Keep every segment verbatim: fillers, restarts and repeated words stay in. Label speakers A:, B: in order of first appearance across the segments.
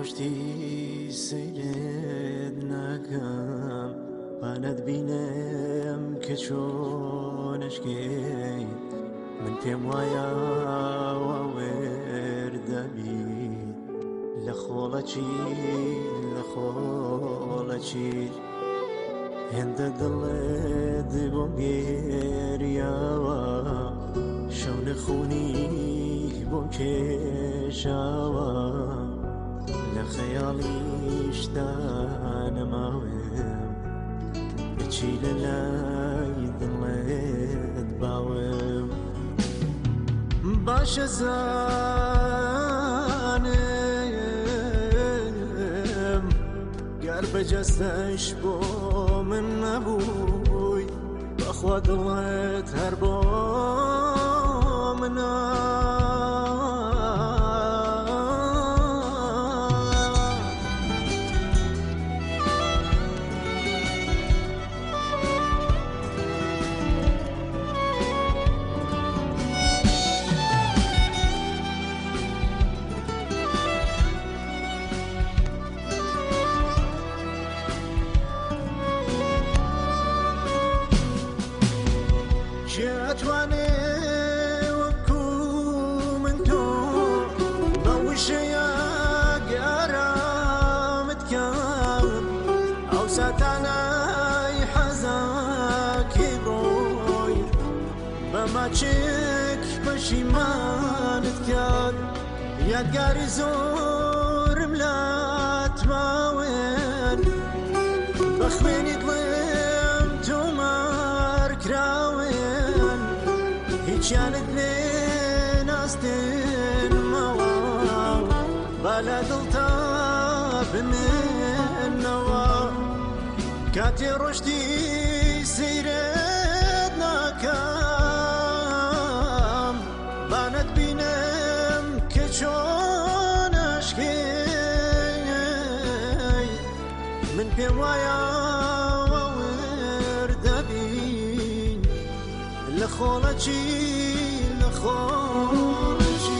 A: ڕۆژتی سەیرت ناکەم بانەت بینم کە چۆنشکێت من پێم وایە وەردەبیت لە خۆڵەچی لە خۆڵەچی هێندە دڵت بۆم گێریاوە شەو نەخوونی بۆم کێشاوە لە خەیاڵیشدا نەماوێم بچی لە لای دڵت باوێم باشە زانم گەر بەجەستەش بۆ من نەبووی بەخوا دڵت هەر بۆ منە ئەتوانێ وەکو من تۆ بە وشەیە گەرامت کەم ئەو ساتانەی حەزاکی بڕۆی بە ماچێک پەشیمانت کرد یادگاری زۆرم لات ماوێن بە خوێنی دڵێم تۆمار کراوێن هیچیانت لێ ناستێنمەوە با لە دڵتا بمێنەوە کاتێ ڕۆژتی سەیرت ناکەم بانەت بینم کە چۆنشکێی من پێم وایە وەردەبین لە خۆڵەچی لە خۆڵەچی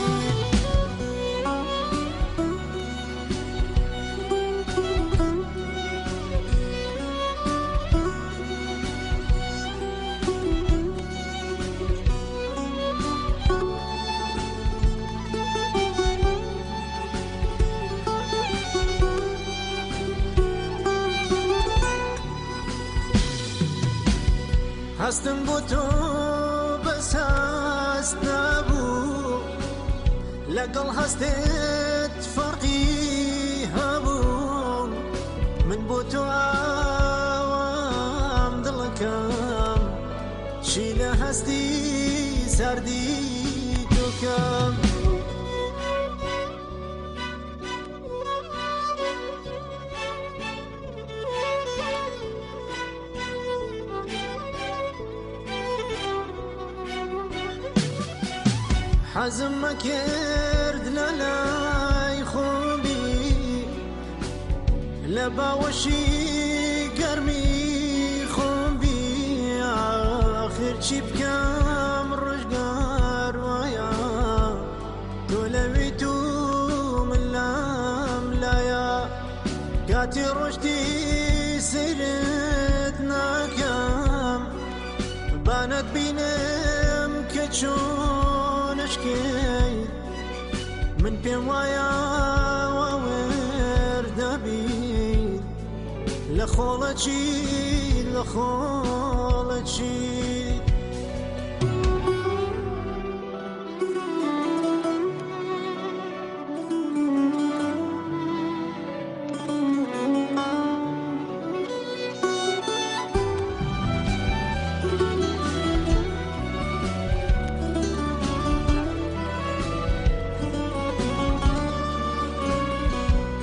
A: هەستم بۆ تۆ بەس هەست نەبوو لەگەڵ هەستێت فەرقی هەبوو من بۆ تۆ ئاوام دڵەکەم چی لە هەستی سەردی تۆکەم حەزم مەکرد لە لای خۆبی لە باوەشی گەرمی خۆبی ئاخر چی بکەم ڕۆژگار وایە تۆ لەوێت و من لام لایە کاتی ڕۆژتی سەیرت ناکەم بانەت بینم کە چۆنشکێی من پێم وایە وەردەبیت لە خۆڵەچی لە خۆڵەچی